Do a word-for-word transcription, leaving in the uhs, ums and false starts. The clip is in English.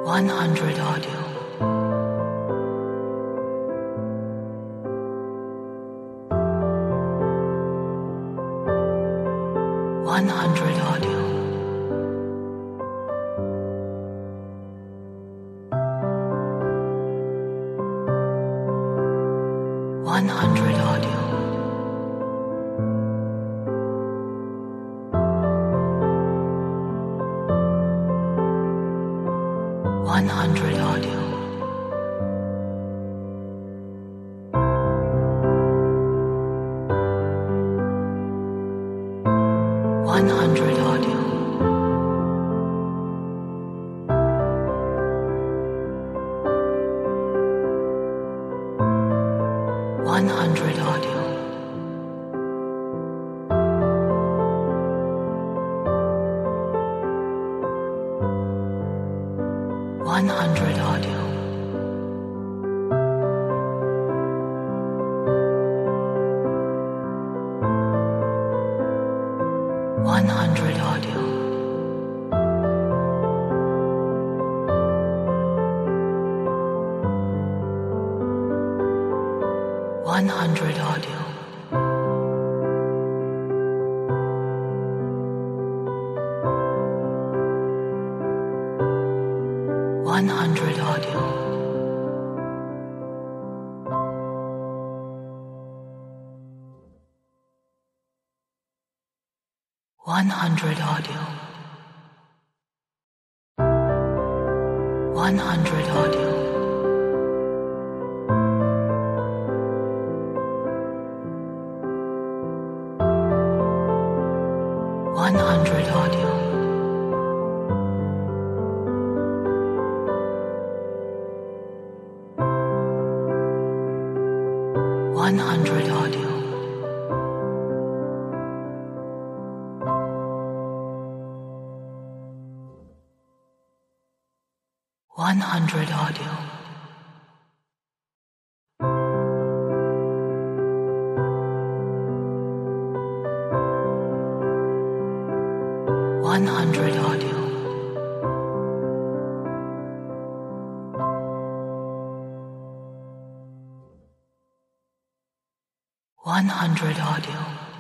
one hundred audio. one hundred audio. one hundred audio. one hundred audio. one hundred audio. one hundred audio. one hundred audio. one hundred audio. one hundred audio. one hundred audio. one hundred audio. one hundred audio. one hundred audio. one hundred audio. one hundred audio. one hundred audio. one hundred audio.